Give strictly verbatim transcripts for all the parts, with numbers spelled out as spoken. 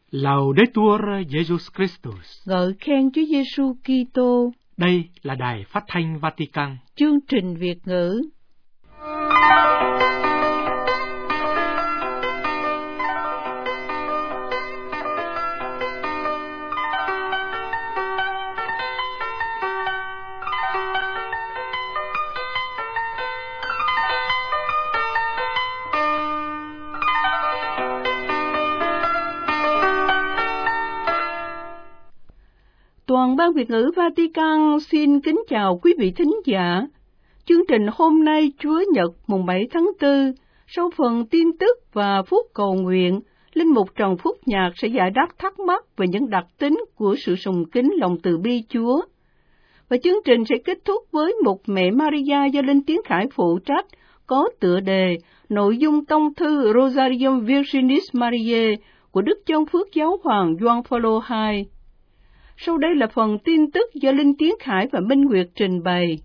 Laudetur Jesus Christus. Ngợi khen Chúa Giêsu Kitô. Đây là Đài Phát thanh Vatican. Chương trình Việt ngữ. Toàn ban Việt ngữ Vatican xin kính chào quý vị thính giả. Chương trình hôm nay Chúa Nhật mùng bảy tháng tư, sau phần tin tức và phút cầu nguyện, Linh mục Trần Phúc Nhạc sẽ giải đáp thắc mắc về những đặc tính của sự sùng kính lòng từ bi Chúa. Và chương trình sẽ kết thúc với một Mẹ Maria do Linh Tiến Khải phụ trách, có tựa đề nội dung tông thư Rosarium Virginis Mariae của Đức Chân Phước Giáo hoàng Gioan Phaolô đệ nhị. Sau đây là phần tin tức do Linh Tiến Khải và Minh Nguyệt trình bày.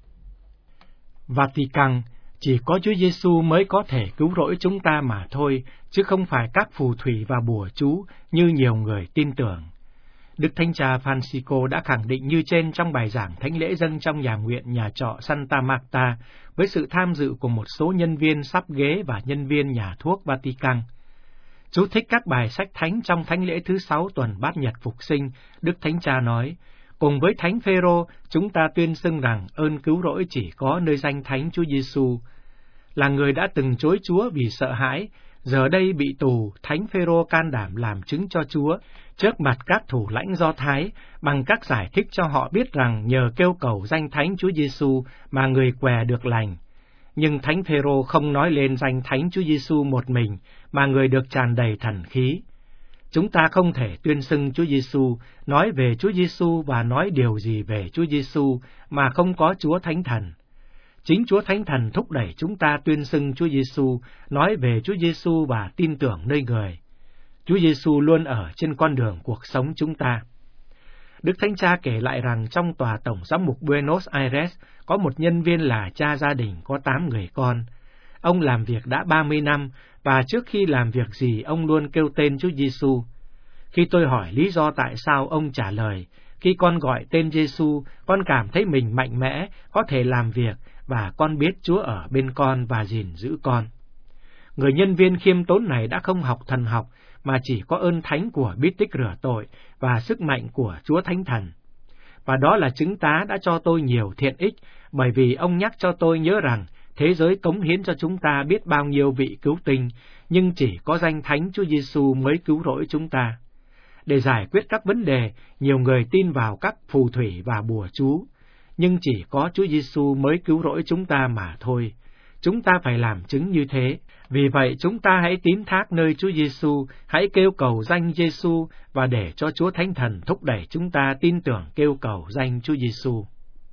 Vatican, chỉ có Chúa Giêsu mới có thể cứu rỗi chúng ta mà thôi, chứ không phải các phù thủy và bùa chú như nhiều người tin tưởng. Đức Thánh Cha Francisco đã khẳng định như trên trong bài giảng thánh lễ dâng trong nhà nguyện nhà trọ Santa Marta với sự tham dự của một số nhân viên sắp ghế và nhân viên nhà thuốc Vatican. Chú thích các bài sách thánh trong thánh lễ thứ sáu tuần Bát Nhật Phục Sinh, Đức Thánh Cha nói, cùng với Thánh Phêrô, chúng ta tuyên xưng rằng ơn cứu rỗi chỉ có nơi danh Thánh Chúa Giêsu. Là người đã từng chối Chúa vì sợ hãi, giờ đây bị tù, Thánh Phêrô can đảm làm chứng cho Chúa trước mặt các thủ lãnh Do Thái bằng các giải thích cho họ biết rằng nhờ kêu cầu danh Thánh Chúa Giêsu mà người què được lành. Nhưng Thánh Phêrô không nói lên danh Thánh Chúa Giêsu một mình, mà người được tràn đầy thần khí. Chúng ta không thể tuyên xưng Chúa Giêsu, nói về Chúa Giêsu và nói điều gì về Chúa Giêsu mà không có Chúa Thánh Thần. Chính Chúa Thánh Thần thúc đẩy chúng ta tuyên xưng Chúa Giêsu, nói về Chúa Giêsu và tin tưởng nơi người. Chúa Giêsu luôn ở trên con đường cuộc sống chúng ta. Đức Thánh Cha kể lại rằng trong tòa tổng giám mục Buenos Aires có một nhân viên là cha gia đình có tám người con. Ông làm việc đã ba mươi năm và trước khi làm việc gì ông luôn kêu tên Chúa Giêsu. Khi tôi hỏi lý do tại sao, ông trả lời, khi con gọi tên Giêsu, con cảm thấy mình mạnh mẽ, có thể làm việc và con biết Chúa ở bên con và gìn giữ con. Người nhân viên khiêm tốn này đã không học thần học mà chỉ có ơn thánh của bí tích rửa tội và sức mạnh của Chúa Thánh Thần. Và đó là chứng tá đã cho tôi nhiều thiện ích, bởi vì ông nhắc cho tôi nhớ rằng thế giới cống hiến cho chúng ta biết bao nhiêu vị cứu tinh, nhưng chỉ có danh Thánh Chúa Giêsu mới cứu rỗi chúng ta. Để giải quyết các vấn đề, nhiều người tin vào các phù thủy và bùa chú, nhưng chỉ có Chúa Giêsu mới cứu rỗi chúng ta mà thôi. Chúng ta phải làm chứng như thế. Vì vậy chúng ta hãy tín thác nơi Chúa Giêsu, hãy kêu cầu danh Giêsu và để cho Chúa Thánh Thần thúc đẩy chúng ta tin tưởng kêu cầu danh Chúa Giêsu.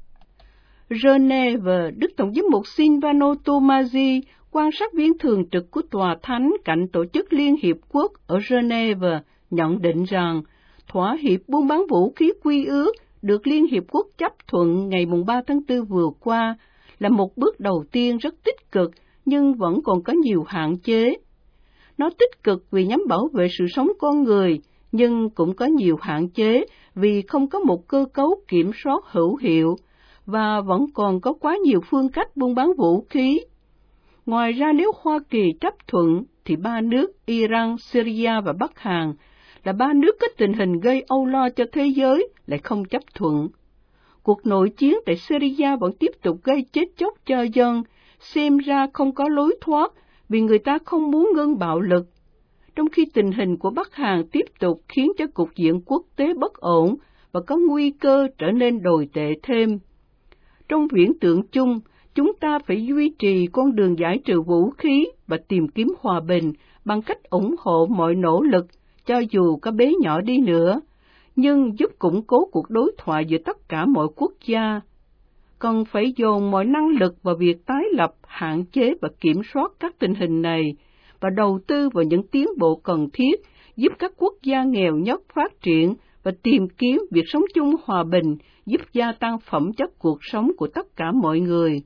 Geneva, Đức Tổng giám mục Silvano Tomasi, quan sát viên thường trực của Tòa Thánh cạnh Tổ chức Liên Hiệp Quốc ở Geneva, nhận định rằng thỏa hiệp buôn bán vũ khí quy ước được Liên Hiệp Quốc chấp thuận ngày ba tháng tư vừa qua là một bước đầu tiên rất tích cực, nhưng vẫn còn có nhiều hạn chế. Nó tích cực vì nhằm bảo vệ sự sống con người, nhưng cũng có nhiều hạn chế vì không có một cơ cấu kiểm soát hữu hiệu, và vẫn còn có quá nhiều phương cách buôn bán vũ khí. Ngoài ra, nếu Hoa Kỳ chấp thuận, thì ba nước Iran, Syria và Bắc Hàn là ba nước có tình hình gây âu lo cho thế giới lại không chấp thuận. Cuộc nội chiến tại Syria vẫn tiếp tục gây chết chóc cho dân, xem ra không có lối thoát vì người ta không muốn ngưng bạo lực. Trong khi tình hình của Bắc Hàn tiếp tục khiến cho cục diện quốc tế bất ổn và có nguy cơ trở nên tồi tệ thêm. Trong viễn tượng chung, chúng ta phải duy trì con đường giải trừ vũ khí và tìm kiếm hòa bình bằng cách ủng hộ mọi nỗ lực, cho dù có bé nhỏ đi nữa, nhưng giúp củng cố cuộc đối thoại giữa tất cả mọi quốc gia. Cần phải dồn mọi năng lực vào việc tái lập, hạn chế và kiểm soát các tình hình này, và đầu tư vào những tiến bộ cần thiết giúp các quốc gia nghèo nhất phát triển và tìm kiếm việc sống chung hòa bình, giúp gia tăng phẩm chất cuộc sống của tất cả mọi người.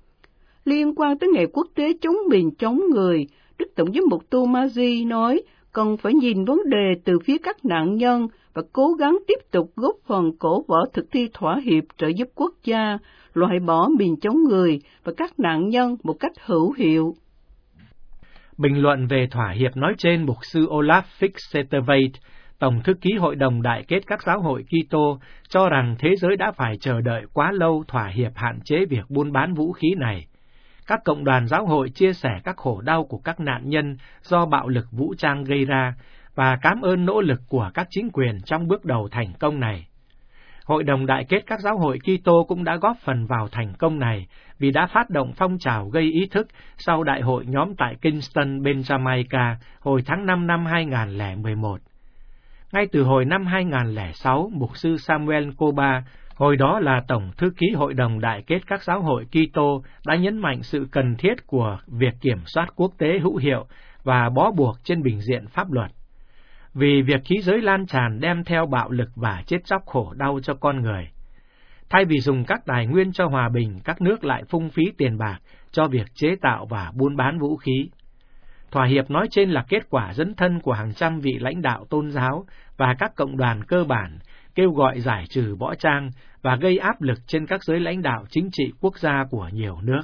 Liên quan tới Ngày Quốc tế chống mình chống người, Đức Tổng giám mục Tomasi nói cần phải nhìn vấn đề từ phía các nạn nhân và cố gắng tiếp tục góp phần cổ võ thực thi thỏa hiệp trợ giúp quốc gia, loại bỏ miền chống người và các nạn nhân một cách hữu hiệu. Bình luận về thỏa hiệp nói trên, mục sư Olaf Fick-Setterveit, Tổng thư ký Hội đồng Đại kết các giáo hội Kitô, cho rằng thế giới đã phải chờ đợi quá lâu thỏa hiệp hạn chế việc buôn bán vũ khí này. Các cộng đoàn giáo hội chia sẻ các khổ đau của các nạn nhân do bạo lực vũ trang gây ra và cảm ơn nỗ lực của các chính quyền trong bước đầu thành công này. Hội đồng Đại kết các giáo hội Kitô cũng đã góp phần vào thành công này vì đã phát động phong trào gây ý thức sau đại hội nhóm tại Kingston, bên Jamaica hồi tháng năm năm hai nghìn không trăm lẻ mười một. Ngay từ hồi năm hai nghìn không trăm lẻ sáu, mục sư Samuel Koba, hồi đó là Tổng thư ký Hội đồng Đại kết các giáo hội Kitô, đã nhấn mạnh sự cần thiết của việc kiểm soát quốc tế hữu hiệu và bó buộc trên bình diện pháp luật. Vì việc khí giới lan tràn đem theo bạo lực và chết chóc khổ đau cho con người. Thay vì dùng các tài nguyên cho hòa bình, các nước lại phung phí tiền bạc cho việc chế tạo và buôn bán vũ khí. Thỏa hiệp nói trên là kết quả dấn thân của hàng trăm vị lãnh đạo tôn giáo và các cộng đoàn cơ bản, kêu gọi giải trừ võ trang và gây áp lực trên các giới lãnh đạo chính trị quốc gia của nhiều nước.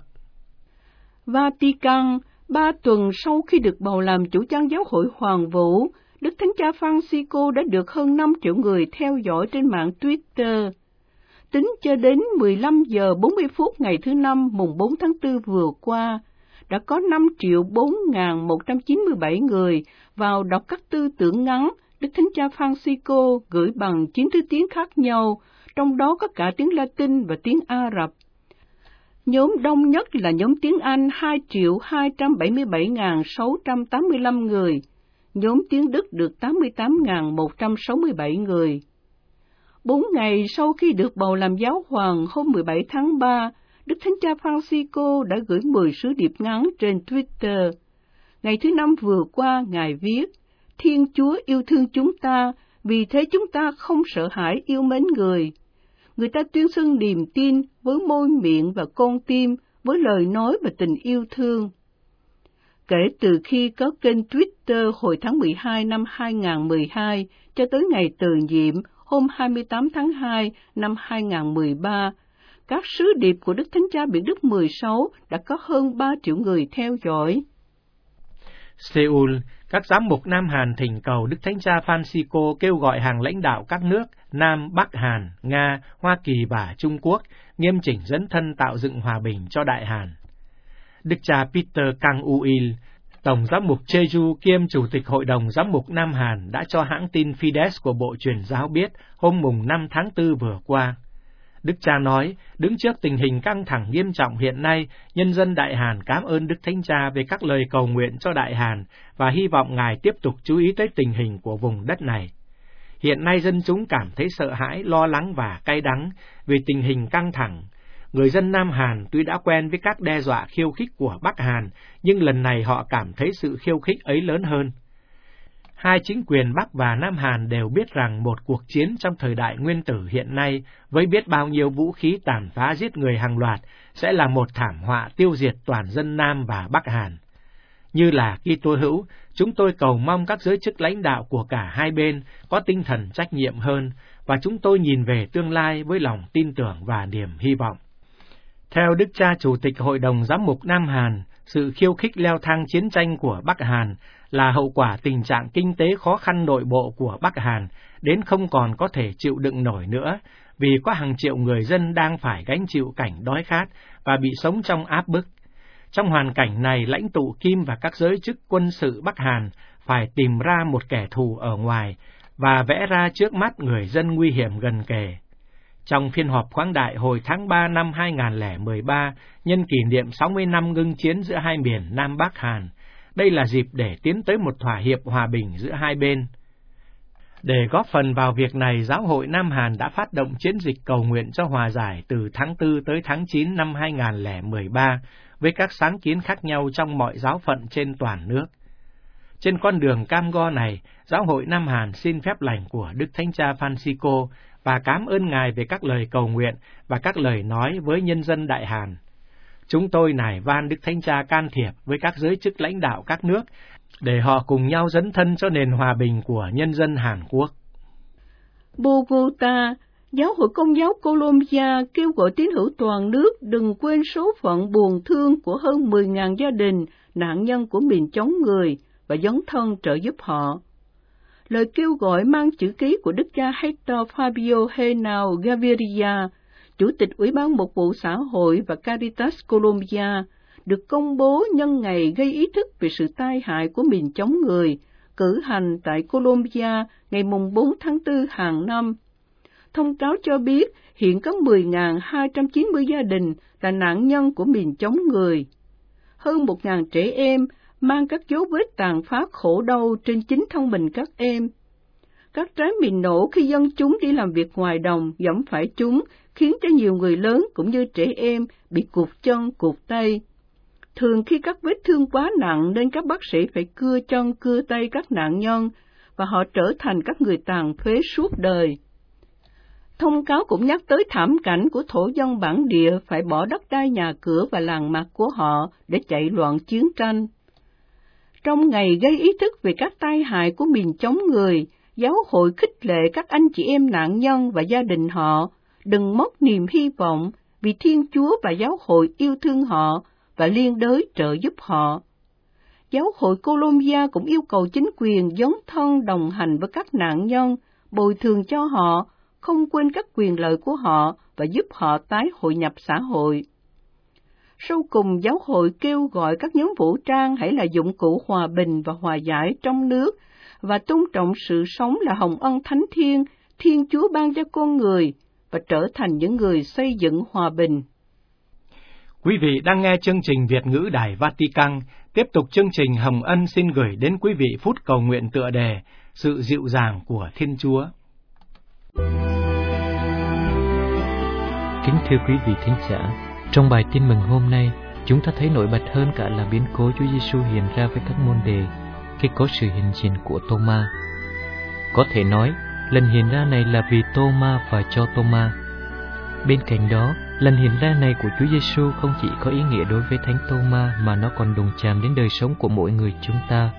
Vatican, ba tuần sau khi được bầu làm chủ chăn giáo hội Hoàng Vũ, Đức Thánh Cha Francisco đã được hơn năm triệu người theo dõi trên mạng Twitter. Tính cho đến mười lăm giờ bốn mươi phút ngày thứ Năm mùng bốn tháng tư vừa qua, đã có năm triệu bốn nghìn một trăm chín mươi bảy người vào đọc các tư tưởng ngắn Đức Thánh Cha Francisco gửi bằng chín thứ tiếng khác nhau, trong đó có cả tiếng Latin và tiếng Ả Rập. Nhóm đông nhất là nhóm tiếng Anh hai triệu hai trăm bảy mươi bảy nghìn sáu trăm tám mươi lăm người, nhóm tiếng Đức được tám mươi tám nghìn một trăm sáu mươi bảy người. Bốn ngày sau khi được bầu làm giáo hoàng hôm mười bảy tháng ba, Đức Thánh Cha Francisco đã gửi mười sứ điệp ngắn trên Twitter. Ngày thứ Năm vừa qua, Ngài viết, Thiên Chúa yêu thương chúng ta, vì thế chúng ta không sợ hãi yêu mến người. Người ta tuyên xưng niềm tin với môi miệng và con tim, với lời nói và tình yêu thương. Kể từ khi có kênh Twitter hồi tháng mười hai năm hai nghìn không trăm mười hai cho tới ngày từ nhiệm hôm hai mươi tám tháng hai năm hai nghìn không trăm mười ba, các sứ điệp của Đức Thánh Cha Biển Đức mười sáu đã có hơn ba triệu người theo dõi. Seoul, các giám mục Nam Hàn thỉnh cầu Đức Thánh Cha Francisco kêu gọi hàng lãnh đạo các nước Nam, Bắc Hàn, Nga, Hoa Kỳ và Trung Quốc nghiêm chỉnh dấn thân tạo dựng hòa bình cho Đại Hàn. Đức cha Peter Kang-uil, Tổng giám mục Jeju kiêm Chủ tịch Hội đồng Giám mục Nam Hàn đã cho hãng tin Fides của Bộ Truyền giáo biết hôm mùng năm tháng tư vừa qua. Đức cha nói, đứng trước tình hình căng thẳng nghiêm trọng hiện nay, nhân dân Đại Hàn cảm ơn Đức Thánh Cha về các lời cầu nguyện cho Đại Hàn và hy vọng Ngài tiếp tục chú ý tới tình hình của vùng đất này. Hiện nay dân chúng cảm thấy sợ hãi, lo lắng và cay đắng vì tình hình căng thẳng. Người dân Nam Hàn tuy đã quen với các đe dọa khiêu khích của Bắc Hàn, nhưng lần này họ cảm thấy sự khiêu khích ấy lớn hơn. Hai chính quyền Bắc và Nam Hàn đều biết rằng một cuộc chiến trong thời đại nguyên tử hiện nay với biết bao nhiêu vũ khí tàn phá giết người hàng loạt sẽ là một thảm họa tiêu diệt toàn dân Nam và Bắc Hàn. Như là Kitô hữu, chúng tôi cầu mong các giới chức lãnh đạo của cả hai bên có tinh thần trách nhiệm hơn và chúng tôi nhìn về tương lai với lòng tin tưởng và niềm hy vọng. Theo Đức cha Chủ tịch Hội đồng Giám mục Nam Hàn, sự khiêu khích leo thang chiến tranh của Bắc Hàn là hậu quả tình trạng kinh tế khó khăn nội bộ của Bắc Hàn đến không còn có thể chịu đựng nổi nữa, vì có hàng triệu người dân đang phải gánh chịu cảnh đói khát và bị sống trong áp bức. Trong hoàn cảnh này, lãnh tụ Kim và các giới chức quân sự Bắc Hàn phải tìm ra một kẻ thù ở ngoài và vẽ ra trước mắt người dân nguy hiểm gần kề. Trong phiên họp khoáng đại hồi tháng ba năm hai nghìn không trăm lẻ mười ba, nhân kỷ niệm sáu mươi năm ngưng chiến giữa hai miền Nam Bắc Hàn, đây là dịp để tiến tới một thỏa hiệp hòa bình giữa hai bên. Để góp phần vào việc này, Giáo hội Nam Hàn đã phát động chiến dịch cầu nguyện cho hòa giải từ tháng tư tới tháng chín năm hai nghìn không trăm lẻ mười ba, với các sáng kiến khác nhau trong mọi giáo phận trên toàn nước. Trên con đường cam go này, Giáo hội Nam Hàn xin phép lành của Đức Thánh Cha Francisco và cảm ơn Ngài về các lời cầu nguyện và các lời nói với nhân dân Đại Hàn. Chúng tôi nài van Đức Thánh Cha can thiệp với các giới chức lãnh đạo các nước để họ cùng nhau dấn thân cho nền hòa bình của nhân dân Hàn Quốc. Bogota, Giáo hội Công giáo Colombia kêu gọi tín hữu toàn nước đừng quên số phận buồn thương của hơn mười nghìn gia đình nạn nhân của miền chống người và dấn thân trợ giúp họ. Lời kêu gọi mang chữ ký của Đức cha Hector Fabio Henao Gaviria, Chủ tịch Ủy ban Mục vụ Xã hội và Caritas Colombia, được công bố nhân ngày gây ý thức về sự tai hại của miền chống người, cử hành tại Colombia ngày bốn tháng tư hàng năm. Thông cáo cho biết hiện có mười nghìn hai trăm chín mươi gia đình là nạn nhân của miền chống người. Hơn một nghìn trẻ em mang các dấu vết tàn phá khổ đau trên chính thân mình các em. Các trái mìn nổ khi dân chúng đi làm việc ngoài đồng giẫm phải chúng, khiến cho nhiều người lớn cũng như trẻ em bị cụt chân, cụt tay. Thường khi các vết thương quá nặng nên các bác sĩ phải cưa chân, cưa tay các nạn nhân, và họ trở thành các người tàn phế suốt đời. Thông cáo cũng nhắc tới thảm cảnh của thổ dân bản địa phải bỏ đất đai nhà cửa và làng mạc của họ để chạy loạn chiến tranh. Trong ngày gây ý thức về các tai hại của miền chống người, giáo hội khích lệ các anh chị em nạn nhân và gia đình họ đừng mất niềm hy vọng vì Thiên Chúa và giáo hội yêu thương họ và liên đới trợ giúp họ. Giáo hội Colombia cũng yêu cầu chính quyền dấn thân đồng hành với các nạn nhân, bồi thường cho họ, không quên các quyền lợi của họ và giúp họ tái hội nhập xã hội. Sau cùng, giáo hội kêu gọi các nhóm vũ trang hãy là dụng cụ hòa bình và hòa giải trong nước và tôn trọng sự sống là hồng ân thánh thiêng Thiên Chúa ban cho con người và trở thành những người xây dựng hòa bình. Quý vị đang nghe chương trình Việt ngữ Đài Vatican. Tiếp tục chương trình Hồng Ân xin gửi đến quý vị phút cầu nguyện tựa đề Sự dịu dàng của Thiên Chúa. Kính thưa quý vị thính giả, trong bài tin mừng hôm nay, chúng ta thấy nổi bật hơn cả là biến cố Chúa Giêsu hiện ra với các môn đề khi có sự hiện diện của Tô-ma. Có thể nói, lần hiện ra này là vì Tô-ma và cho Tô-ma. Bên cạnh đó, lần hiện ra này của Chúa Giêsu không chỉ có ý nghĩa đối với Thánh Tô-ma mà nó còn đụng chạm đến đời sống của mỗi người chúng ta.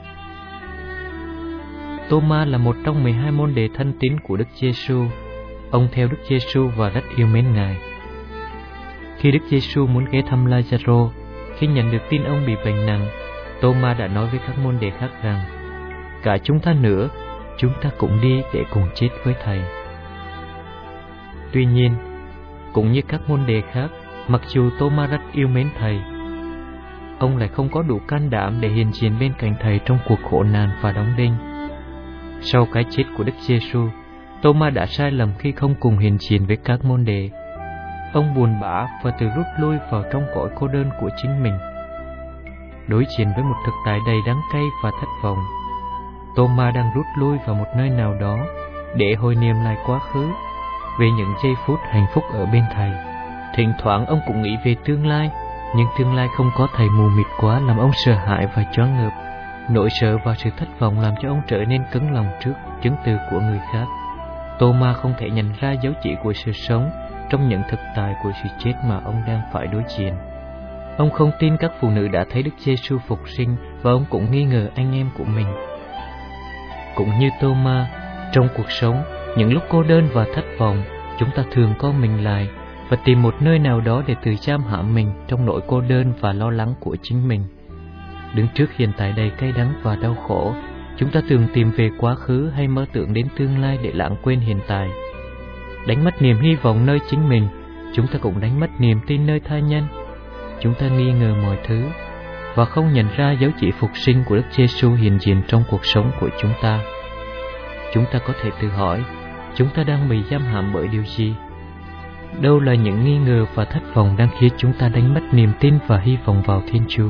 Tô-ma là một trong mười hai môn đệ thân tín của Đức Giêsu. Ông theo Đức Giêsu và rất yêu mến Ngài. Khi Đức Giêsu muốn ghé thăm Lazaro, khi nhận được tin ông bị bệnh nặng, Tô-ma đã nói với các môn đệ khác rằng: "Cả chúng ta nữa, chúng ta cũng đi để cùng chết với Thầy." Tuy nhiên, cũng như các môn đệ khác, mặc dù Tô-ma rất yêu mến Thầy, ông lại không có đủ can đảm để hiện diện bên cạnh Thầy trong cuộc khổ nạn và đóng đinh. Sau cái chết của Đức Giêsu, Tô-ma đã sai lầm khi không cùng hiện diện với các môn đệ. Ông buồn bã và tự rút lui vào trong cõi cô đơn của chính mình. Đối diện với một thực tại đầy đắng cay và thất vọng, Tô-ma đang rút lui vào một nơi nào đó để hồi niệm lại quá khứ, về những giây phút hạnh phúc ở bên Thầy. Thỉnh thoảng ông cũng nghĩ về tương lai, nhưng tương lai không có Thầy mù mịt quá làm ông sợ hãi và choáng ngợp. Nỗi sợ và sự thất vọng làm cho ông trở nên cứng lòng trước chứng từ của người khác. Tô-ma không thể nhận ra dấu chỉ của sự sống trong những thực tại của sự chết mà ông đang phải đối diện. Ông không tin các phụ nữ đã thấy Đức Giêsu phục sinh và ông cũng nghi ngờ anh em của mình. Cũng như Tô-ma, trong cuộc sống, những lúc cô đơn và thất vọng, chúng ta thường co mình lại và tìm một nơi nào đó để tự giam hãm mình trong nỗi cô đơn và lo lắng của chính mình. Đứng trước hiện tại đầy cay đắng và đau khổ, chúng ta thường tìm về quá khứ hay mơ tưởng đến tương lai để lãng quên hiện tại. Đánh mất niềm hy vọng nơi chính mình, chúng ta cũng đánh mất niềm tin nơi tha nhân. Chúng ta nghi ngờ mọi thứ và không nhận ra dấu chỉ phục sinh của Đức Giêsu hiện diện trong cuộc sống của chúng ta. Chúng ta có thể tự hỏi, chúng ta đang bị giam hãm bởi điều gì? Đâu là những nghi ngờ và thất vọng đang khiến chúng ta đánh mất niềm tin và hy vọng vào Thiên Chúa?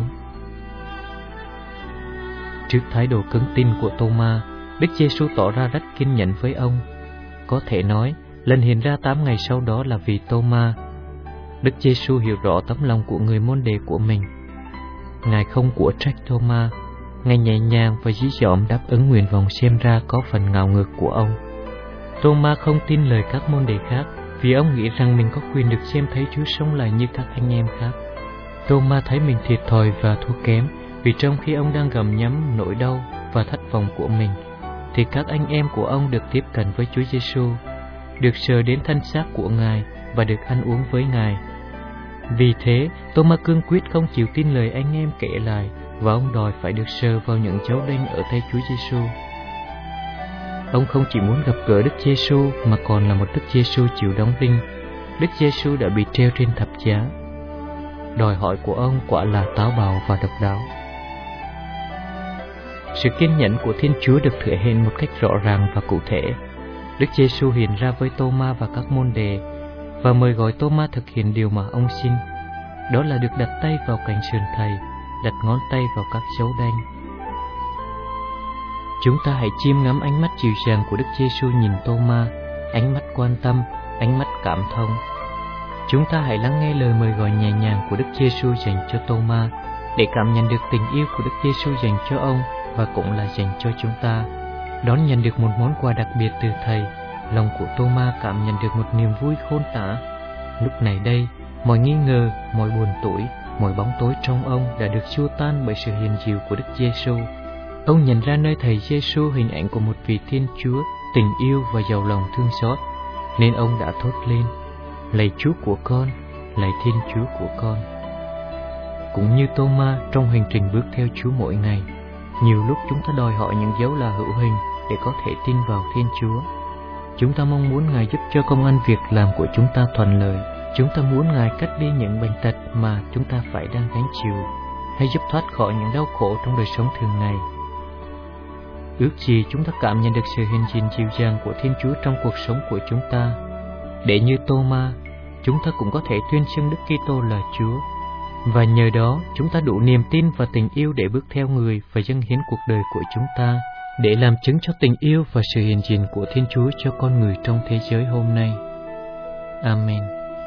Trước thái độ cứng tin của Tô-ma, Đức Giêsu tỏ ra rất kiên nhẫn với ông. Có thể nói, lần hiện ra tám ngày sau đó là vì Tô-ma. Đức Giêsu hiểu rõ tấm lòng của người môn đệ của mình. Ngài không của trách Tô-ma, Ngài nhẹ nhàng và dí dỏm đáp ứng nguyện vọng xem ra có phần ngạo ngược của ông. Tô-ma không tin lời các môn đệ khác vì ông nghĩ rằng mình có quyền được xem thấy Chúa sống lại như các anh em khác. Tô-ma thấy mình thiệt thòi và thua kém Vì trong khi ông đang gầm nhấm nỗi đau và thất vọng của mình, thì các anh em của ông được tiếp cận với Chúa Giêsu, được sờ đến thân xác của Ngài và được ăn uống với Ngài. Vì thế, Tô-ma cương quyết không chịu tin lời anh em kể lại, và ông đòi phải được sờ vào những dấu đinh ở tay Chúa Giêsu. Ông không chỉ muốn gặp gỡ Đức Giêsu mà còn là một Đức Giêsu chịu đóng đinh. Đức Giêsu đã bị treo trên thập giá. Đòi hỏi của ông quả là táo bạo và độc đáo. Sự kiên nhẫn của Thiên Chúa được thể hiện một cách rõ ràng và cụ thể. Đức Giêsu hiện ra với Tô-ma và các môn đệ và mời gọi Tô-ma thực hiện điều mà ông xin. Đó là được đặt tay vào cạnh sườn Thầy, đặt ngón tay vào các dấu đanh. Chúng ta hãy chiêm ngắm ánh mắt dịu dàng của Đức Giêsu nhìn Tô-ma, ánh mắt quan tâm, ánh mắt cảm thông. Chúng ta hãy lắng nghe lời mời gọi nhẹ nhàng của Đức Giêsu dành cho Tô-ma để cảm nhận được tình yêu của Đức Giêsu dành cho ông và cũng là dành cho chúng ta. Đón nhận được một món quà đặc biệt từ Thầy, lòng của Tô-ma cảm nhận được một niềm vui khôn tả. Lúc này đây, mọi nghi ngờ, mọi buồn tủi, mọi bóng tối trong ông đã được xua tan bởi sự hiền dịu của Đức Giêsu. Ông nhận ra nơi Thầy Giêsu hình ảnh của một vị Thiên Chúa tình yêu và giàu lòng thương xót, nên ông đã thốt lên: lạy Chúa của con, lạy Thiên Chúa của con. Cũng như Tô-ma trong hành trình bước theo Chúa mỗi ngày, nhiều lúc chúng ta đòi hỏi những dấu là hữu hình để có thể tin vào Thiên Chúa. Chúng ta mong muốn Ngài giúp cho công ăn việc làm của chúng ta thuận lợi. Chúng ta muốn Ngài cắt đi những bệnh tật mà chúng ta phải đang gánh chịu, hay giúp thoát khỏi những đau khổ trong đời sống thường ngày. Ước gì chúng ta cảm nhận được sự hiện diện dịu dàng của Thiên Chúa trong cuộc sống của chúng ta, để như Tô-ma, chúng ta cũng có thể tuyên xưng Đức Kitô là Chúa, và nhờ đó chúng ta đủ niềm tin và tình yêu để bước theo Người và dâng hiến cuộc đời của chúng ta, để làm chứng cho tình yêu và sự hiện diện của Thiên Chúa cho con người trong thế giới hôm nay. Amen.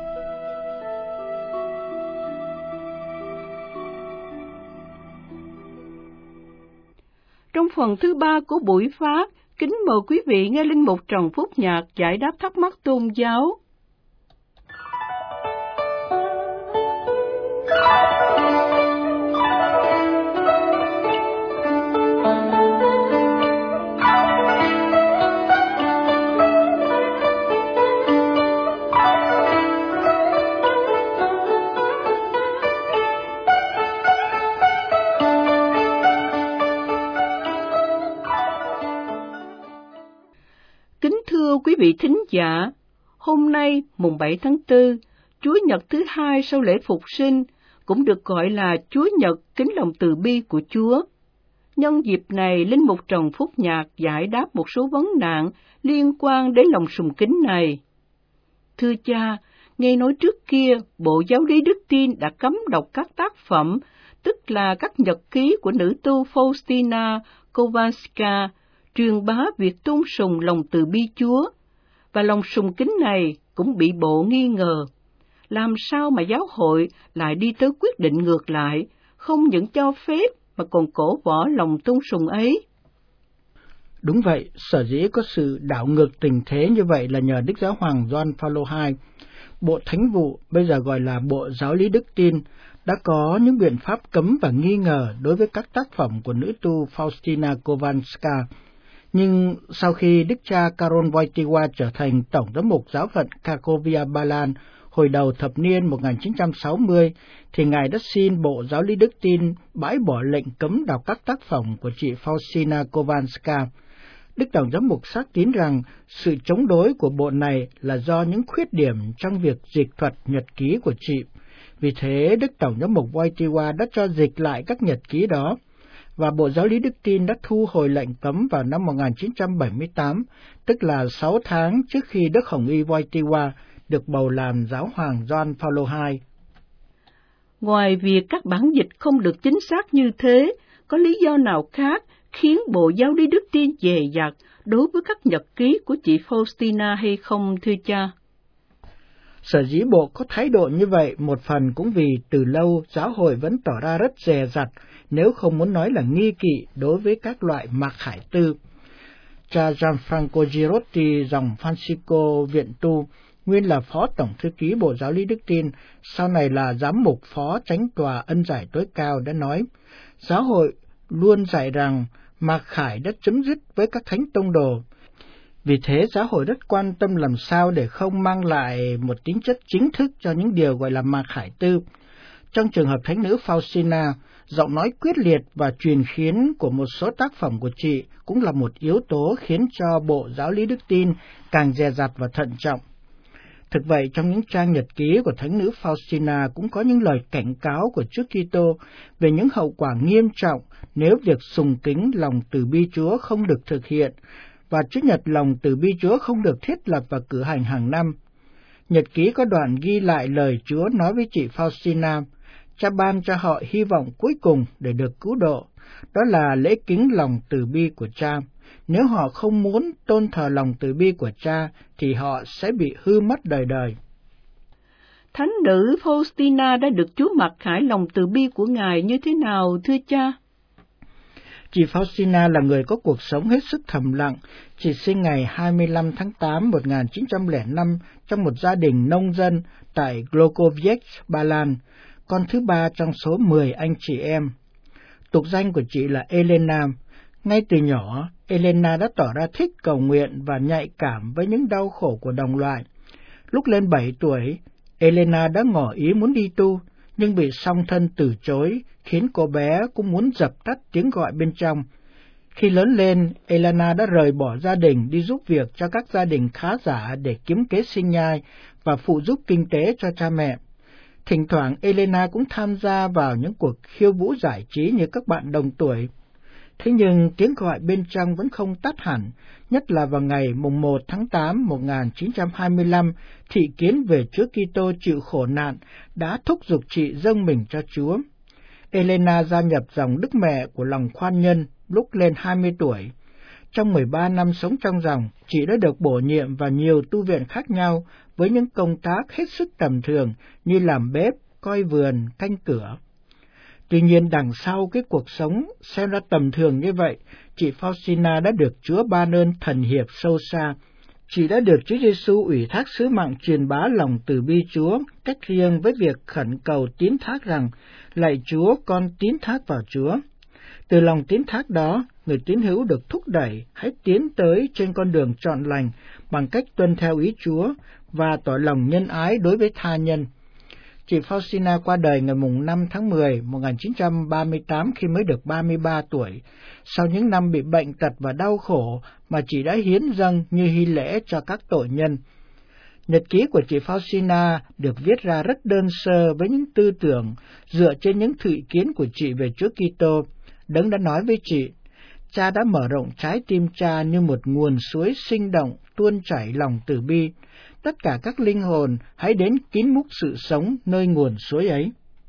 Trong phần thứ ba của buổi phát, kính mời quý vị nghe Linh mục Trần Phúc Nhạc giải đáp thắc mắc tôn giáo. Thưa quý vị thính giả, hôm nay mùng bảy tháng tư, Chúa Nhật thứ hai sau lễ Phục sinh, cũng được gọi là Chúa Nhật kính lòng từ bi của Chúa. Nhân dịp này, Linh mục Trần Phúc Nhạc giải đáp một số vấn nạn liên quan đến lòng sùng kính này. Thưa cha, nghe nói trước kia, Bộ Giáo lý Đức Tin đã cấm đọc các tác phẩm, tức là các nhật ký của nữ tu Faustina Kowalska, truyền bá việc tôn sùng lòng từ bi Chúa, và lòng sùng kính này cũng bị Bộ nghi ngờ. Làm sao mà giáo hội lại đi tới quyết định ngược lại, không những cho phép mà còn cổ võ lòng tôn sùng ấy? Đúng vậy, sở dĩ có sự đảo ngược tình thế như vậy là nhờ Đức Giáo hoàng Gioan Phaolô hai. Bộ Thánh vụ, bây giờ gọi là Bộ Giáo lý Đức Tin, đã có những biện pháp cấm và nghi ngờ đối với các tác phẩm của nữ tu Faustina Kowalska. Nhưng sau khi Đức cha Karol Wojtyła trở thành Tổng giám mục giáo phận Cracovia, Ba Lan hồi đầu thập niên một nghìn chín trăm sáu mươi, thì Ngài đã xin Bộ Giáo lý Đức Tin bãi bỏ lệnh cấm đọc các tác phẩm của chị Faustina Kowalska. Đức Tổng giám mục xác tín rằng sự chống đối của bộ này là do những khuyết điểm trong việc dịch thuật nhật ký của chị. Vì thế, Đức Tổng giám mục Wojtyła đã cho dịch lại các nhật ký đó, và Bộ Giáo lý Đức Tin đã thu hồi lệnh cấm vào năm một nghìn chín trăm bảy mươi tám, tức là sáu tháng trước khi Đức Hồng Y Wojtyła được bầu làm giáo hoàng Gioan Phaolô hai. Ngoài việc các bản dịch không được chính xác như thế, có lý do nào khác khiến Bộ Giáo lý Đức Tin dè dặt đối với các nhật ký của chị Faustina hay không, thưa cha? Sở dĩ Bộ có thái độ như vậy một phần cũng vì từ lâu giáo hội vẫn tỏ ra rất dè dặt, nếu không muốn nói là nghi kỵ đối với các loại mạc hải tư. Cha Gianfranco Girotti, dòng Francisco Viện Tu, nguyên là Phó Tổng Thư ký Bộ Giáo lý Đức Tin, sau này là Giám mục Phó Chánh tòa Ân giải tối cao, đã nói, Giáo hội luôn dạy rằng Mặc Khải đã chấm dứt với các thánh tông đồ. Vì thế, giáo hội rất quan tâm làm sao để không mang lại một tính chất chính thức cho những điều gọi là Mặc Khải tư. Trong trường hợp thánh nữ Faustina, giọng nói quyết liệt và truyền khiến của một số tác phẩm của chị cũng là một yếu tố khiến cho bộ giáo lý đức tin càng dè dặt và thận trọng. Thực vậy, trong những trang nhật ký của thánh nữ Faustina cũng có những lời cảnh cáo của Chúa Kitô về những hậu quả nghiêm trọng nếu việc sùng kính lòng từ bi Chúa không được thực hiện và Chúa nhật lòng từ bi Chúa không được thiết lập và cử hành hàng năm. Nhật ký có đoạn ghi lại lời Chúa nói với chị Faustina: Cha ban cho họ hy vọng cuối cùng để được cứu độ, đó là lễ kính lòng từ bi của Cha. Nếu họ không muốn tôn thờ lòng từ bi của Cha, thì họ sẽ bị hư mất đời đời. Thánh nữ Faustina đã được Chúa mặc khải lòng từ bi của Ngài như thế nào, thưa cha? Chị Faustina là người có cuộc sống hết sức thầm lặng. Chị sinh ngày hai mươi lăm tháng tám năm một nghìn chín trăm lẻ năm trong một gia đình nông dân tại Glogoviec, Ba Lan, con thứ ba trong số mười anh chị em. Tục danh của chị là Elena. Ngay từ nhỏ, Elena đã tỏ ra thích cầu nguyện và nhạy cảm với những đau khổ của đồng loại. Lúc lên bảy tuổi, Elena đã ngỏ ý muốn đi tu, nhưng bị song thân từ chối, khiến cô bé cũng muốn dập tắt tiếng gọi bên trong. Khi lớn lên, Elena đã rời bỏ gia đình đi giúp việc cho các gia đình khá giả để kiếm kế sinh nhai và phụ giúp kinh tế cho cha mẹ. Thỉnh thoảng Elena cũng tham gia vào những cuộc khiêu vũ giải trí như các bạn đồng tuổi. Thế nhưng tiếng gọi bên trong vẫn không tắt hẳn, nhất là vào ngày mùng một tháng tám năm một nghìn chín trăm hai mươi lăm, thị kiến về Chúa Kitô chịu khổ nạn đã thúc giục chị dâng mình cho Chúa. Elena gia nhập dòng Đức Mẹ của lòng khoan nhân lúc lên hai mươi tuổi. Trong mười ba năm sống trong dòng, chị đã được bổ nhiệm vào nhiều tu viện khác nhau với những công tác hết sức tầm thường như làm bếp, coi vườn, canh cửa. Tuy nhiên, đằng sau cái cuộc sống xem ra tầm thường như vậy, chị Faustina đã được Chúa ban ơn thần hiệp sâu xa. Chị đã được Chúa Giêsu ủy thác sứ mạng truyền bá lòng từ bi Chúa, cách riêng với việc khẩn cầu tín thác rằng: Lạy Chúa, con tín thác vào Chúa. Từ lòng tín thác đó, người tín hữu được thúc đẩy hãy tiến tới trên con đường trọn lành bằng cách tuân theo ý Chúa và tỏ lòng nhân ái đối với tha nhân. Chị Faustina qua đời ngày năm tháng mười năm một nghìn chín trăm ba mươi tám khi mới được ba mươi ba tuổi. Sau những năm bị bệnh tật và đau khổ mà chị đã hiến dâng như hy lễ cho các tội nhân. Nhật ký của chị Faustina được viết ra rất đơn sơ với những tư tưởng dựa trên những thị kiến của chị về Chúa Kitô. Đấng đã nói với chị: Cha đã mở rộng trái tim cha như một nguồn suối sinh động tuôn chảy lòng từ bi. Tất cả các linh hồn hãy đến kín múc sự sống nơi nguồn suối ấy.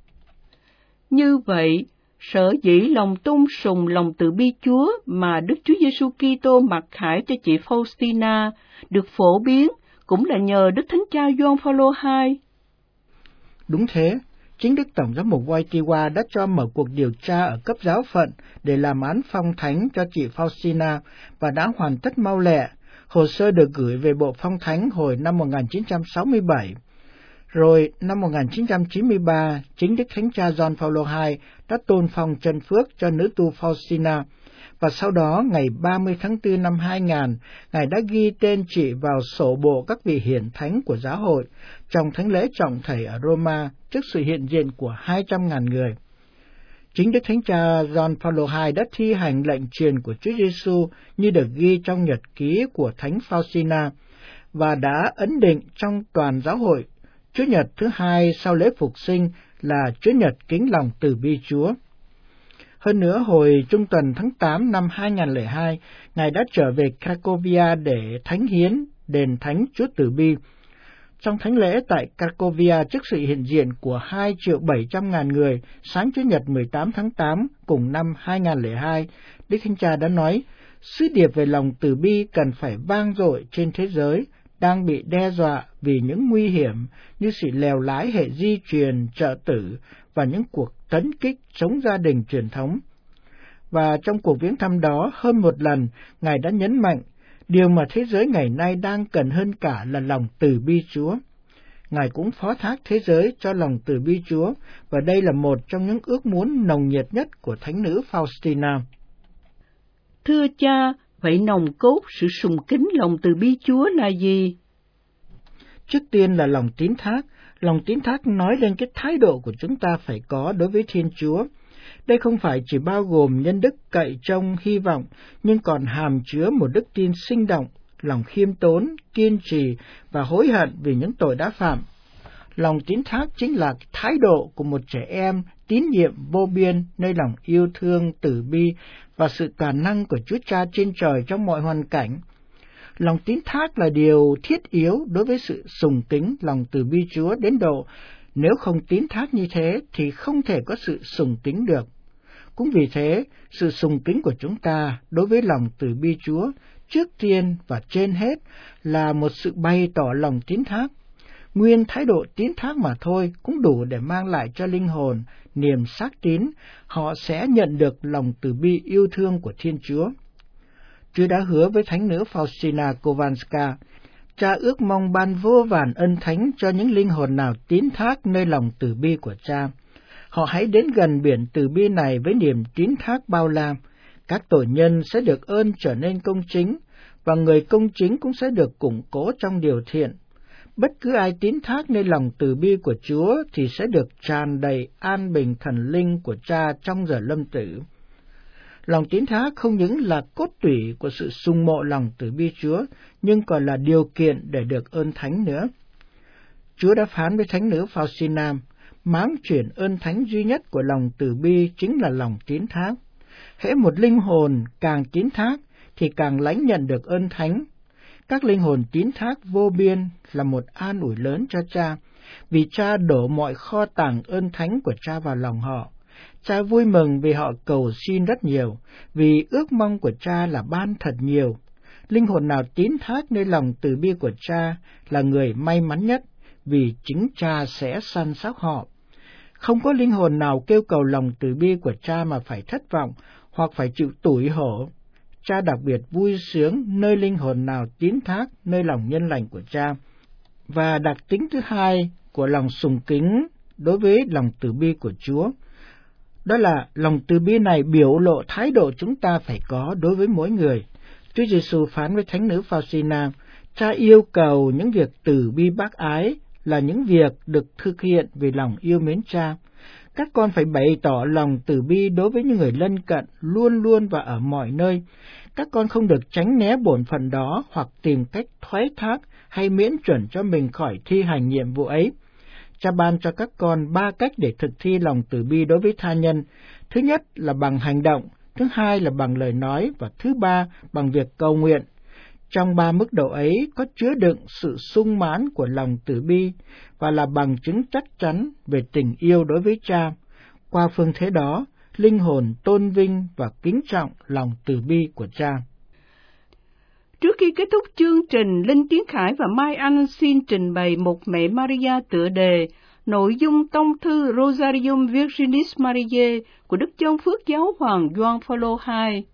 Như vậy, sở dĩ lòng tôn sùng lòng từ bi Chúa mà Đức Chúa Giêsu Kitô mặc khải cho chị Faustina được phổ biến cũng là nhờ Đức Thánh Cha Gioan Phaolô đệ nhị. Đúng thế, chính Đức Tổng giám mục Wojtyła đã cho mở cuộc điều tra ở cấp giáo phận để làm án phong thánh cho chị Faustina và đã hoàn tất mau lẹ. Hồ sơ được gửi về Bộ Phong Thánh hồi năm một nghìn chín trăm sáu mươi bảy. Rồi năm một nghìn chín trăm chín mươi ba, chính Đức Thánh Cha Gioan Phaolô đệ nhị đã tôn phong chân phước cho nữ tu Faustina, và sau đó ngày ba mươi tháng tư năm hai nghìn, Ngài đã ghi tên chị vào sổ bộ các vị hiển thánh của giáo hội trong thánh lễ trọng thể ở Roma trước sự hiện diện của hai trăm nghìn người. Chính Đức Thánh Cha Gioan Phaolô đệ nhị đã thi hành lệnh truyền của Chúa Giêsu như được ghi trong nhật ký của Thánh Faustina và đã ấn định trong toàn giáo hội Chúa Nhật thứ hai sau lễ phục sinh là Chúa Nhật kính lòng từ bi Chúa. Hơn nữa, hồi trung tuần tháng tám năm hai nghìn lẻ hai, Ngài đã trở về Cracovia để thánh hiến đền thánh Chúa Từ Bi. Trong thánh lễ tại Cracovia trước sự hiện diện của hai triệu bảy trăm ngàn người sáng Chủ nhật mười tám tháng tám cùng năm hai nghìn lẻ hai, Đức Thánh Cha đã nói: Sứ điệp về lòng từ bi cần phải vang dội trên thế giới đang bị đe dọa vì những nguy hiểm như sự lèo lái hệ di truyền, trợ tử và những cuộc tấn kích chống gia đình truyền thống. Và trong cuộc viếng thăm đó, hơn một lần, Ngài đã nhấn mạnh, điều mà thế giới ngày nay đang cần hơn cả là lòng từ bi Chúa. Ngài cũng phó thác thế giới cho lòng từ bi Chúa, và đây là một trong những ước muốn nồng nhiệt nhất của thánh nữ Faustina. Thưa cha, vậy nòng cốt sự sùng kính lòng từ bi Chúa là gì? Trước tiên là lòng tín thác. Lòng tín thác nói lên cái thái độ của chúng ta phải có đối với Thiên Chúa. Đây không phải chỉ bao gồm nhân đức cậy trông hy vọng, nhưng còn hàm chứa một đức tin sinh động, lòng khiêm tốn, kiên trì và hối hận vì những tội đã phạm. Lòng tín thác chính là thái độ của một trẻ em tín nhiệm vô biên nơi lòng yêu thương, từ bi và sự toàn năng của Chúa Cha trên trời trong mọi hoàn cảnh. Lòng tín thác là điều thiết yếu đối với sự sùng kính lòng từ bi Chúa đến độ nếu không tín thác như thế thì không thể có sự sùng kính được. Cũng vì thế, sự sùng kính của chúng ta đối với lòng từ bi Chúa trước tiên và trên hết là một sự bày tỏ lòng tín thác. Nguyên thái độ tín thác mà thôi cũng đủ để mang lại cho linh hồn niềm xác tín, họ sẽ nhận được lòng từ bi yêu thương của Thiên Chúa. Chúa đã hứa với thánh nữ Faustina Kowalska, Cha ước mong ban vô vàn ân thánh cho những linh hồn nào tín thác nơi lòng từ bi của Cha. Họ hãy đến gần biển từ bi này với niềm tín thác bao la. Các tội nhân sẽ được ơn trở nên công chính, và người công chính cũng sẽ được củng cố trong điều thiện. Bất cứ ai tín thác nơi lòng từ bi của Chúa thì sẽ được tràn đầy an bình thần linh của Cha trong giờ lâm tử. Lòng tín thác không những là cốt tủy của sự sùng mộ lòng từ bi Chúa, nhưng còn là điều kiện để được ơn thánh nữa. Chúa đã phán với thánh nữ Faustina, máng chuyển ơn thánh duy nhất của lòng từ bi chính là lòng tín thác. Hễ một linh hồn càng tín thác thì càng lãnh nhận được ơn thánh. Các linh hồn tín thác vô biên là một an ủi lớn cho Cha, vì Cha đổ mọi kho tàng ơn thánh của Cha vào lòng họ. Cha vui mừng vì họ cầu xin rất nhiều, vì ước mong của Cha là ban thật nhiều. Linh hồn nào tín thác nơi lòng từ bi của Cha là người may mắn nhất, vì chính Cha sẽ săn sóc họ. Không có linh hồn nào kêu cầu lòng từ bi của Cha mà phải thất vọng hoặc phải chịu tủi hổ. Cha đặc biệt vui sướng nơi linh hồn nào tín thác nơi lòng nhân lành của Cha. Và đặc tính thứ hai của lòng sùng kính đối với lòng từ bi của Chúa, đó là lòng từ bi này biểu lộ thái độ chúng ta phải có đối với mỗi người. Chúa Giêsu phán với thánh nữ Faustina, Cha yêu cầu những việc từ bi bác ái là những việc được thực hiện vì lòng yêu mến Cha. Các con phải bày tỏ lòng từ bi đối với những người lân cận luôn luôn và ở mọi nơi. Các con không được tránh né bổn phận đó hoặc tìm cách thoái thác hay miễn chuẩn cho mình khỏi thi hành nhiệm vụ ấy. Cha ban cho các con ba cách để thực thi lòng từ bi đối với tha nhân. Thứ nhất là bằng hành động, thứ hai là bằng lời nói, và thứ ba bằng việc cầu nguyện. Trong ba mức độ ấy có chứa đựng sự sung mãn của lòng từ bi và là bằng chứng chắc chắn về tình yêu đối với Cha. Qua phương thế đó, linh hồn tôn vinh và kính trọng lòng từ bi của Cha. Trước khi kết thúc chương trình, Linh Tiến Khải và Mai Anh xin trình bày một Mẹ Maria tựa đề nội dung tông thư Rosarium Virginis Mariae của Đức Chân Phước Giáo Hoàng Gioan Phaolô đệ nhị.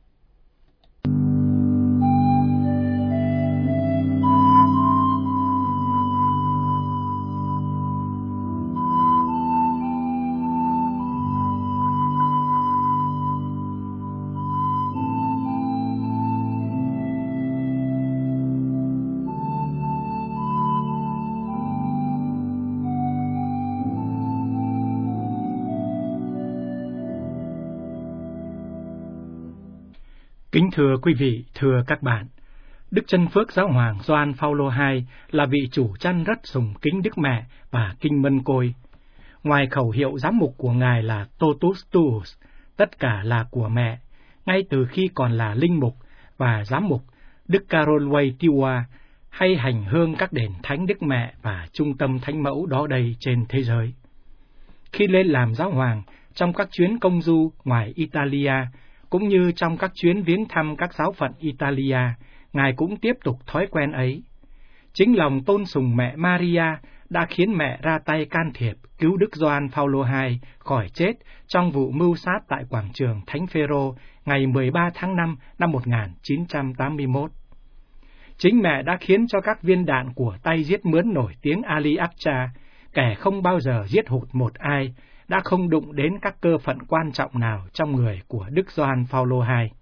Kính thưa quý vị, thưa các bạn, Đức Chân Phước Giáo Hoàng Gioan Phaolô đệ nhị là vị chủ chăn rất sùng kính Đức Mẹ và Kinh Mân Côi. Ngoài khẩu hiệu giám mục của Ngài là Totus Tuus, tất cả là của mẹ, ngay từ khi còn là linh mục và giám mục Đức Carol Wojtyła hay hành hương các đền thánh Đức Mẹ và trung tâm thánh mẫu đó đây trên thế giới. Khi lên làm giáo hoàng, trong các chuyến công du ngoài Italia, cũng như trong các chuyến viếng thăm các giáo phận Italia, Ngài cũng tiếp tục thói quen ấy. Chính lòng tôn sùng mẹ Maria đã khiến mẹ ra tay can thiệp cứu Đức Gioan Phaolô đệ nhị khỏi chết trong vụ mưu sát tại quảng trường Thánh Phêrô ngày mười ba tháng năm năm một nghìn chín trăm tám mươi mốt. Chính mẹ đã khiến cho các viên đạn của tay giết mướn nổi tiếng Ali Akcha, kẻ không bao giờ giết hụt một ai, đã không đụng đến các cơ phận quan trọng nào trong người của Đức Gioan Phaolô hai.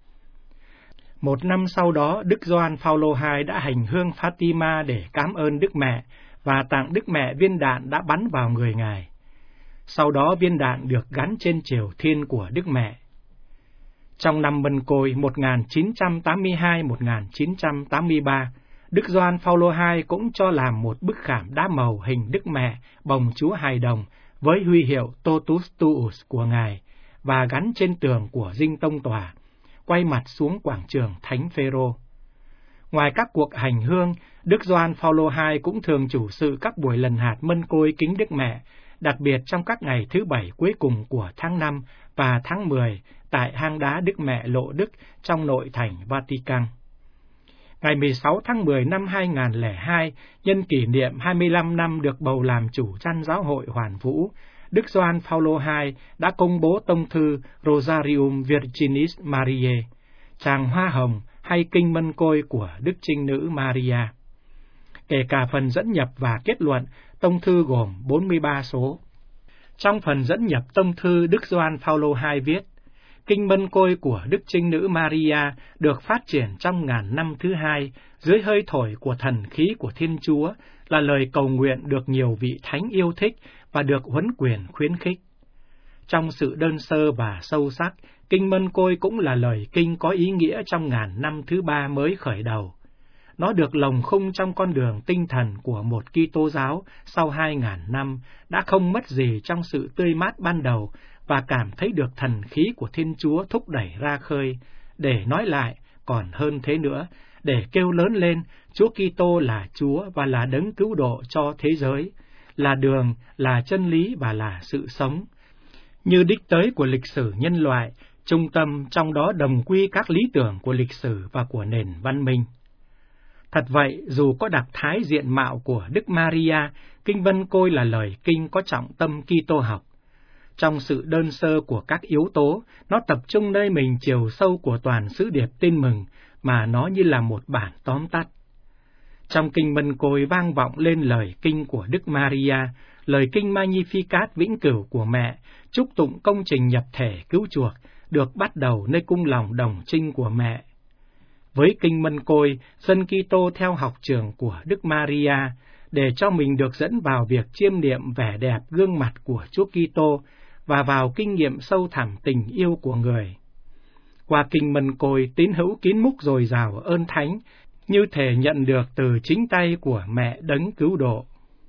Một năm sau đó, Đức Gioan Phaolô hai đã hành hương Fatima để cảm ơn Đức Mẹ và tặng Đức Mẹ viên đạn đã bắn vào người Ngài. Sau đó viên đạn được gắn trên triều thiên của Đức Mẹ. Trong năm Mân Côi một nghìn chín trăm tám mươi hai đến một nghìn chín trăm tám mươi ba, Đức Gioan Phaolô hai cũng cho làm một bức khảm đá màu hình Đức Mẹ bồng Chúa hài đồng với huy hiệu Totus Tuus của Ngài và gắn trên tường của dinh tông tòa, quay mặt xuống quảng trường Thánh Phêrô. Ngoài các cuộc hành hương, Đức Gioan Phaolô hai cũng thường chủ sự các buổi lần hạt Mân Côi kính Đức Mẹ, đặc biệt trong các ngày thứ bảy cuối cùng của tháng năm và tháng mười tại hang đá Đức Mẹ Lộ Đức trong nội thành Vatican. Ngày mười sáu tháng mười năm hai nghìn không trăm lẻ hai, nhân kỷ niệm hai mươi lăm năm được bầu làm chủ chăn giáo hội Hoàn Vũ, Đức Gioan Phaolô hai đã công bố tông thư Rosarium Virginis Mariae, tràng hoa hồng hay kinh Mân Côi của Đức Trinh Nữ Maria. Kể cả phần dẫn nhập và kết luận, tông thư gồm bốn mươi ba số. Trong phần dẫn nhập tông thư, Đức Gioan Phaolô hai viết: Kinh Mân Côi của Đức Trinh Nữ Maria được phát triển trong ngàn năm thứ hai dưới hơi thổi của thần khí của Thiên Chúa, là lời cầu nguyện được nhiều vị thánh yêu thích và được huấn quyền khuyến khích. Trong sự đơn sơ và sâu sắc, Kinh Mân Côi cũng là lời kinh có ý nghĩa trong ngàn năm thứ ba mới khởi đầu. Nó được lồng khung trong con đường tinh thần của một Kitô giáo sau hai ngàn năm, đã không mất gì trong sự tươi mát ban đầu và cảm thấy được thần khí của Thiên Chúa thúc đẩy ra khơi, để nói lại còn hơn thế nữa, để kêu lớn lên Chúa Kitô là Chúa và là đấng cứu độ cho thế giới, là đường, là chân lý và là sự sống. Như đích tới của lịch sử nhân loại, trung tâm trong đó đồng quy các lý tưởng của lịch sử và của nền văn minh. Thật vậy, dù có đặc thái diện mạo của Đức Maria, Kinh Mân Côi là lời kinh có trọng tâm Kitô học. Trong sự đơn sơ của các yếu tố, nó tập trung nơi mình chiều sâu của toàn sứ điệp tin mừng, mà nó như là một bản tóm tắt. Trong Kinh Mân Côi vang vọng lên lời kinh của Đức Maria, lời kinh Magnificat vĩnh cửu của mẹ, chúc tụng công trình nhập thể cứu chuộc, được bắt đầu nơi cung lòng đồng trinh của mẹ. Với Kinh Mân Côi, dân Kitô theo học trường của Đức Maria, để cho mình được dẫn vào việc chiêm niệm vẻ đẹp gương mặt của Chúa Kitô và vào kinh nghiệm sâu thẳm tình yêu của người. Qua Kinh Mân Côi, tín hữu kín múc dồi dào ơn thánh, như thể nhận được từ chính tay của mẹ đấng cứu độ.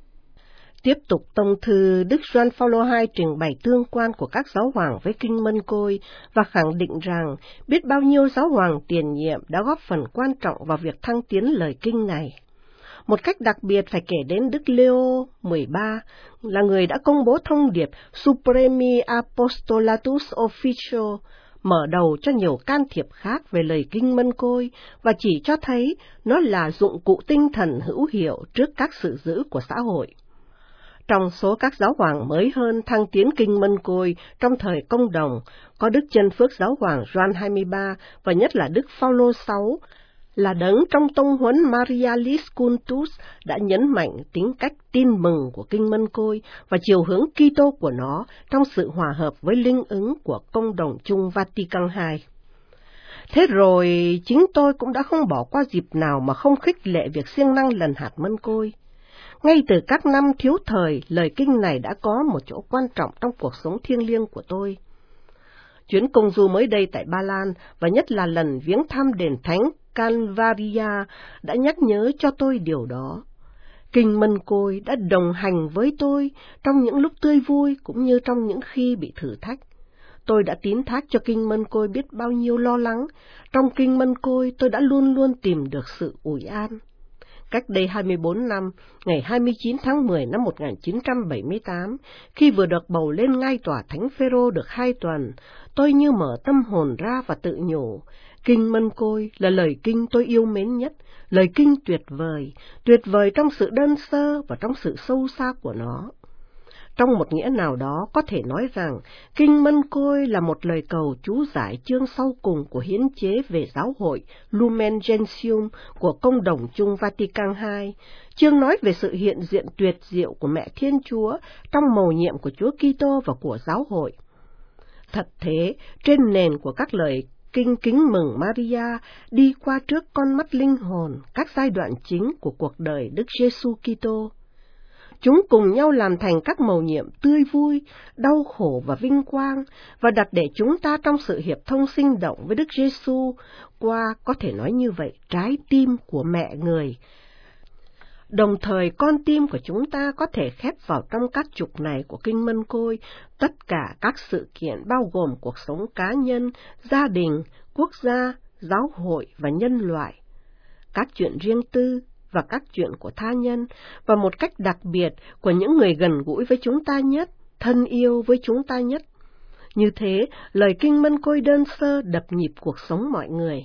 Tiếp tục tông thư, Đức Gioan Phaolô hai trình bày tương quan của các giáo hoàng với Kinh Mân Côi và khẳng định rằng biết bao nhiêu giáo hoàng tiền nhiệm đã góp phần quan trọng vào việc thăng tiến lời kinh này. Một cách đặc biệt phải kể đến Đức Leo mười ba, là người đã công bố thông điệp Supremi Apostolatus Officio, mở đầu cho nhiều can thiệp khác về lời Kinh Mân Côi và chỉ cho thấy nó là dụng cụ tinh thần hữu hiệu trước các sự dữ của xã hội. Trong số các giáo hoàng mới hơn thăng tiến Kinh Mân Côi trong thời Công đồng, có Đức Chân Phước Giáo hoàng Gioan hai mươi ba và nhất là Đức Phaolô sáu, là đấng trong tông huấn Marialis Cultus đã nhấn mạnh tính cách tin mừng của Kinh Mân Côi và chiều hướng Kitô của nó trong sự hòa hợp với linh ứng của Công đồng chung Vatican hai. Thế rồi, chính tôi cũng đã không bỏ qua dịp nào mà không khích lệ việc siêng năng lần hạt Mân Côi. Ngay từ các năm thiếu thời, lời kinh này đã có một chỗ quan trọng trong cuộc sống thiêng liêng của tôi. Chuyến công du mới đây tại Ba Lan, và nhất là lần viếng thăm đền thánh Calvaria, đã nhắc nhớ cho tôi điều đó. Kinh Mân Côi đã đồng hành với tôi trong những lúc tươi vui cũng như trong những khi bị thử thách. Tôi đã tín thác cho Kinh Mân Côi biết bao nhiêu lo lắng. Trong Kinh Mân Côi tôi đã luôn luôn tìm được sự ủi an. Cách đây hai mươi bốn năm, ngày hai mươi chín tháng mười năm một nghìn chín trăm bảy mươi tám, khi vừa được bầu lên ngai tòa Thánh Phêrô được hai tuần, tôi như mở tâm hồn ra và tự nhủ, Kinh Mân Côi là lời kinh tôi yêu mến nhất, lời kinh tuyệt vời, tuyệt vời trong sự đơn sơ và trong sự sâu xa của nó. Trong một nghĩa nào đó có thể nói rằng, Kinh Mân Côi là một lời cầu chú giải chương sau cùng của hiến chế về giáo hội Lumen Gentium của Công đồng chung Vatican hai. Chương nói về sự hiện diện tuyệt diệu của Mẹ Thiên Chúa trong mầu nhiệm của Chúa Kitô và của giáo hội. Thật thế, trên nền của các lời Kinh Kính Mừng Maria đi qua trước con mắt linh hồn các giai đoạn chính của cuộc đời Đức Giêsu Kitô. Chúng cùng nhau làm thành các mầu nhiệm tươi vui, đau khổ và vinh quang, và đặt để chúng ta trong sự hiệp thông sinh động với Đức Giêsu qua, có thể nói như vậy, trái tim của mẹ người. Đồng thời, con tim của chúng ta có thể khép vào trong các trục này của Kinh Mân Côi tất cả các sự kiện bao gồm cuộc sống cá nhân, gia đình, quốc gia, giáo hội và nhân loại, các chuyện riêng tư và các chuyện của tha nhân, và một cách đặc biệt của những người gần gũi với chúng ta nhất, thân yêu với chúng ta nhất. Như thế, lời Kinh Mân Côi đơn sơ đập nhịp cuộc sống mọi người.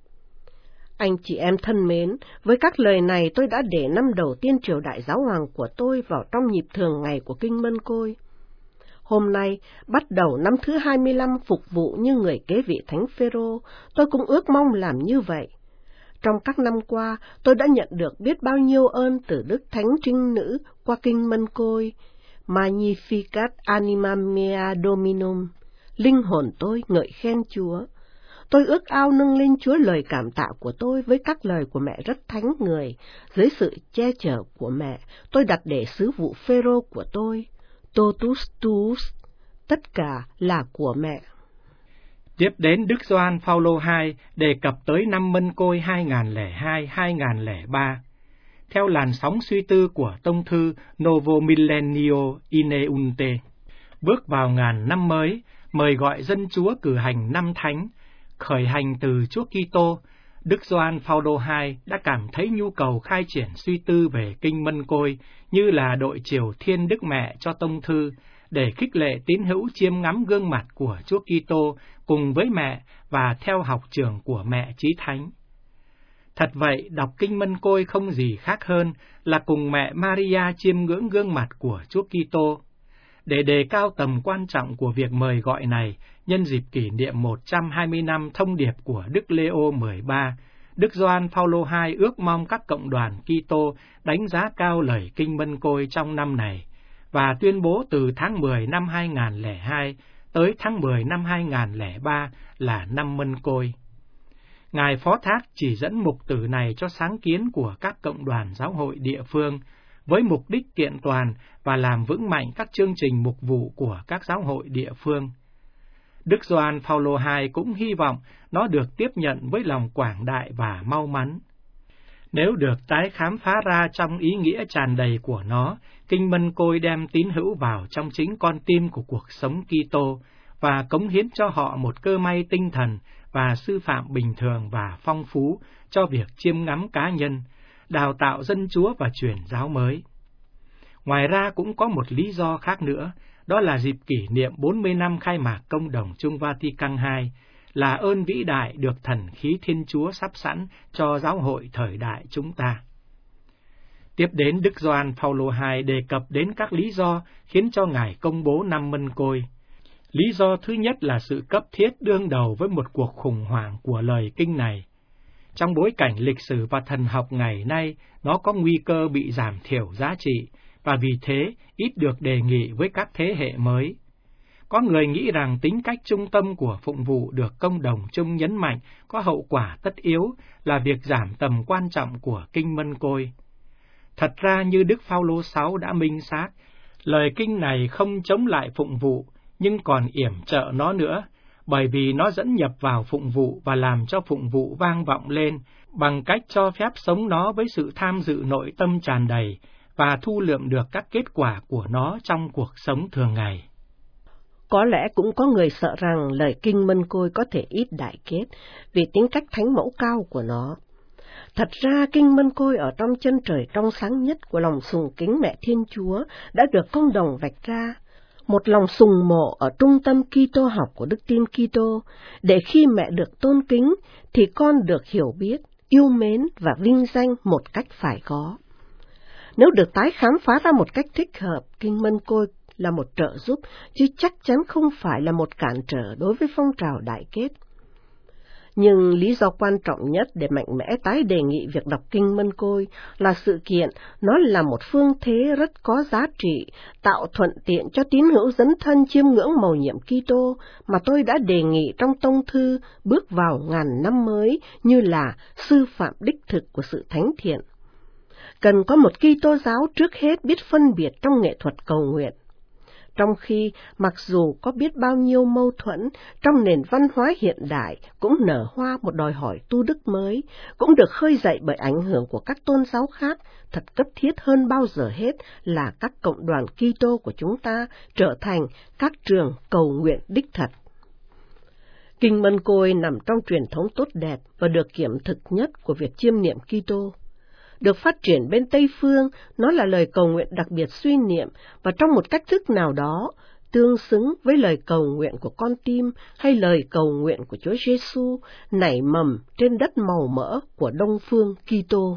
Anh chị em thân mến, với các lời này tôi đã để năm đầu tiên triều đại giáo hoàng của tôi vào trong nhịp thường ngày của Kinh Mân Côi. Hôm nay, bắt đầu năm thứ hai mươi lăm phục vụ như người kế vị Thánh Phêrô, tôi cũng ước mong làm như vậy. Trong các năm qua, tôi đã nhận được biết bao nhiêu ơn từ Đức Thánh Trinh Nữ qua Kinh Mân Côi. Magnificat anima mea Dominum, linh hồn tôi ngợi khen Chúa. Tôi ước ao nâng lên Chúa lời cảm tạ của tôi với các lời của mẹ rất thánh người. Dưới sự che chở của mẹ, tôi đặt để sứ vụ Phêrô của tôi. Totus tuus, tất cả là của mẹ. Tiếp đến Đức Gioan Phaolô hai đề cập tới năm Mân Côi hai nghìn lẻ hai đến hai nghìn lẻ ba. Theo làn sóng suy tư của tông thư Novo Millennio Ineunte, bước vào ngàn năm mới, mời gọi dân Chúa cử hành năm thánh, khởi hành từ Chúa Kitô, Đức Gioan Phaolô hai đã cảm thấy nhu cầu khai triển suy tư về Kinh Mân Côi như là đội triều Thiên Đức Mẹ cho tông thư, để khích lệ tín hữu chiêm ngắm gương mặt của Chúa Kitô cùng với mẹ và theo học trường của mẹ Chí Thánh. Thật vậy, đọc Kinh Mân Côi không gì khác hơn là cùng mẹ Maria chiêm ngưỡng gương mặt của Chúa Kitô. Để đề cao tầm quan trọng của việc mời gọi này, nhân dịp kỷ niệm một trăm hai mươi năm thông điệp của Đức Lêo mười ba, Đức Gioan Phaolô hai ước mong các cộng đoàn Kitô đánh giá cao lời Kinh Mân Côi trong năm này, và tuyên bố từ tháng mười năm hai nghìn lẻ hai tới tháng mười năm hai nghìn lẻ ba là năm Mân Côi. Ngài phó thác chỉ dẫn mục tử này cho sáng kiến của các cộng đoàn giáo hội địa phương, với mục đích kiện toàn và làm vững mạnh các chương trình mục vụ của các giáo hội địa phương. Đức Gioan Phaolô hai cũng hy vọng nó được tiếp nhận với lòng quảng đại và mau mắn. Nếu được tái khám phá ra trong ý nghĩa tràn đầy của nó, Kinh Mân Côi đem tín hữu vào trong chính con tim của cuộc sống Kitô và cống hiến cho họ một cơ may tinh thần và sư phạm bình thường và phong phú cho việc chiêm ngắm cá nhân, đào tạo dân Chúa và truyền giáo mới. Ngoài ra cũng có một lý do khác nữa, đó là dịp kỷ niệm bốn mươi năm khai mạc Công đồng chung Vatican hai, là ơn vĩ đại được thần khí Thiên Chúa sắp sẵn cho giáo hội thời đại chúng ta. Tiếp đến, Đức Gioan Phaolô hai đề cập đến các lý do khiến cho Ngài công bố năm Mân Côi. Lý do thứ nhất là sự cấp thiết đương đầu với một cuộc khủng hoảng của lời kinh này. Trong bối cảnh lịch sử và thần học ngày nay, nó có nguy cơ bị giảm thiểu giá trị, và vì thế ít được đề nghị với các thế hệ mới. Có người nghĩ rằng tính cách trung tâm của phụng vụ được Công đồng chung nhấn mạnh có hậu quả tất yếu là việc giảm tầm quan trọng của Kinh Mân Côi. Thật ra như Đức Phaolô sáu đã minh xác, lời kinh này không chống lại phụng vụ, nhưng còn yểm trợ nó nữa, bởi vì nó dẫn nhập vào phụng vụ và làm cho phụng vụ vang vọng lên, bằng cách cho phép sống nó với sự tham dự nội tâm tràn đầy, và thu lượm được các kết quả của nó trong cuộc sống thường ngày. Có lẽ cũng có người sợ rằng lời Kinh Mân Côi có thể ít đại kết vì tính cách thánh mẫu cao của nó. Thật ra, Kinh Mân Côi ở trong chân trời trong sáng nhất của lòng sùng kính Mẹ Thiên Chúa đã được Công đồng vạch ra, một lòng sùng mộ ở trung tâm Kitô học của đức tin Kitô, để khi mẹ được tôn kính thì con được hiểu biết, yêu mến và vinh danh một cách phải có. Nếu được tái khám phá ra một cách thích hợp, kinh mân côi là một trợ giúp, chứ chắc chắn không phải là một cản trở đối với phong trào đại kết. Nhưng lý do quan trọng nhất để mạnh mẽ tái đề nghị việc đọc kinh mân côi là sự kiện nó là một phương thế rất có giá trị, tạo thuận tiện cho tín hữu dấn thân chiêm ngưỡng mầu nhiệm Kitô mà tôi đã đề nghị trong tông thư bước vào ngàn năm mới như là sư phạm đích thực của sự thánh thiện. Cần có một Kitô giáo trước hết biết phân biệt trong nghệ thuật cầu nguyện. Trong khi, mặc dù có biết bao nhiêu mâu thuẫn, trong nền văn hóa hiện đại cũng nở hoa một đòi hỏi tu đức mới, cũng được khơi dậy bởi ảnh hưởng của các tôn giáo khác, thật cấp thiết hơn bao giờ hết là các cộng đoàn Kitô của chúng ta trở thành các trường cầu nguyện đích thật. Kinh mân côi nằm trong truyền thống tốt đẹp và được kiểm thực nhất của việc chiêm niệm Kitô. Được phát triển bên Tây Phương, nó là lời cầu nguyện đặc biệt suy niệm và trong một cách thức nào đó, tương xứng với lời cầu nguyện của con tim hay lời cầu nguyện của Chúa Giêsu nảy mầm trên đất màu mỡ của Đông Phương Kitô.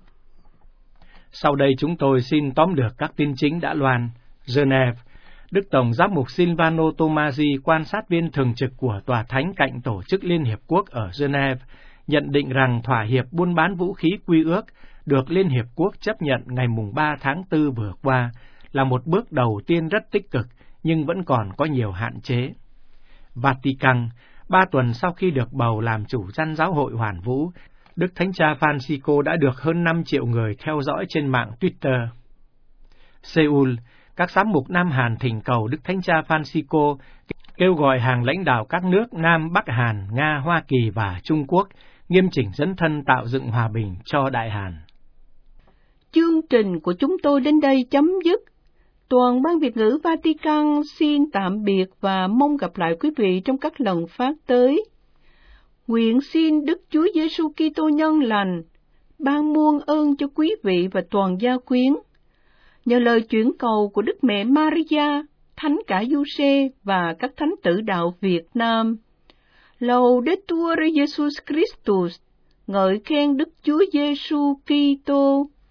Sau đây chúng tôi xin tóm lược các tin chính đã loan. Geneva, Đức Tổng Giám mục Silvano Tomasi, quan sát viên thường trực của Tòa Thánh cạnh Tổ chức Liên Hiệp Quốc ở Geneva, nhận định rằng thỏa hiệp buôn bán vũ khí quy ước được Liên Hiệp Quốc chấp nhận ngày ba tháng tư vừa qua là một bước đầu tiên rất tích cực, nhưng vẫn còn có nhiều hạn chế. Vatican, ba tuần sau khi được bầu làm chủ dân giáo hội hoàn vũ, Đức Thánh Cha Francisco đã được hơn năm triệu người theo dõi trên mạng Twitter. Seoul, các giám mục Nam Hàn thỉnh cầu Đức Thánh Cha Francisco kêu gọi hàng lãnh đạo các nước Nam, Bắc Hàn, Nga, Hoa Kỳ và Trung Quốc nghiêm chỉnh dấn thân tạo dựng hòa bình cho Đại Hàn. Chương trình của chúng tôi đến đây chấm dứt. Toàn ban Việt ngữ Vatican xin tạm biệt và mong gặp lại quý vị trong các lần phát tới. Nguyện xin Đức Chúa Giêsu Kitô nhân lành ban muôn ơn cho quý vị và toàn gia quyến. Nhờ lời chuyển cầu của Đức Mẹ Maria, Thánh Cả Giuse và các thánh tử đạo Việt Nam. Laudetur Jesus Christus, ngợi khen Đức Chúa Giêsu Kitô.